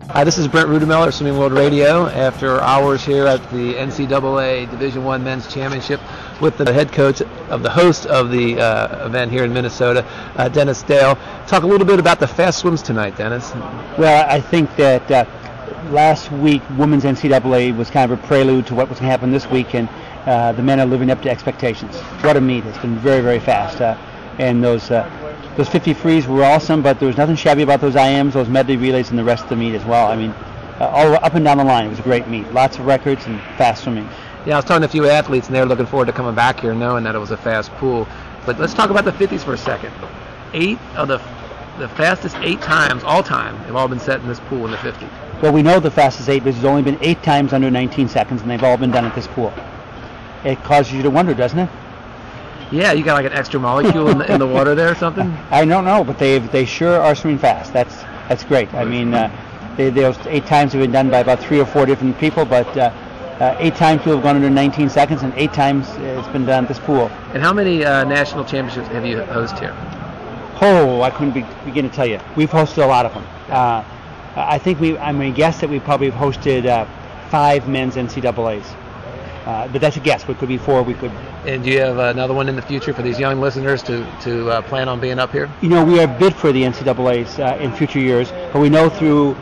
This is Brent Rudemeller, Swimming World Radio, after hours here at the NCAA Division I Men's Championship with the head coach of the host of the event here in Minnesota, Dennis Dale. Talk a little bit about the fast swims tonight, Dennis. Well, I think that last week, women's NCAA was kind of a prelude to what was going to happen this week, and the men are living up to expectations. What a meet. It's been very, very fast. And those 50 frees were awesome, but there was nothing shabby about those IMs, those medley relays, and the rest of the meet as well. I mean, all up and down the line, it was a great meet. Lots of records and fast swimming. Yeah, I was talking to a few athletes, and they were looking forward to coming back here knowing that it was a fast pool. But let's talk about the 50s for a second. 8 of the fastest 8 times, all time, have all been set in this pool in the 50. Well, we know the fastest 8 because there's only been 8 times under 19 seconds, and they've all been done at this pool. It causes you to wonder, doesn't it? Yeah, you got like an extra molecule in the water there or something? I don't know, but they sure are swimming fast. That's great. I mean, those 8 times have been done by about 3 or 4 different people, but 8 times people have gone under 19 seconds, and 8 times it's been done at this pool. And how many national championships have you hosted here? Oh, I couldn't begin to tell you. We've hosted a lot of them. I think I'm going to guess that we probably have hosted 5 men's NCAAs. But that's a guess. We could be 4. We could. And do you have another one in the future for these young listeners to plan on being up here? You know, we are bid for the NCAAs in future years, but we know through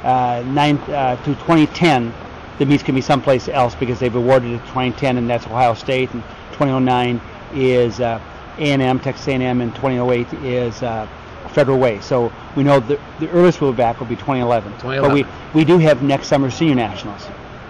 2010 the meets can be someplace else because they've awarded it 2010, and that's Ohio State, and 2009 is A&M, Texas A&M, and 2008 is Federal Way. So we know the earliest we'll be back will be 2011. But we do have next summer senior nationals.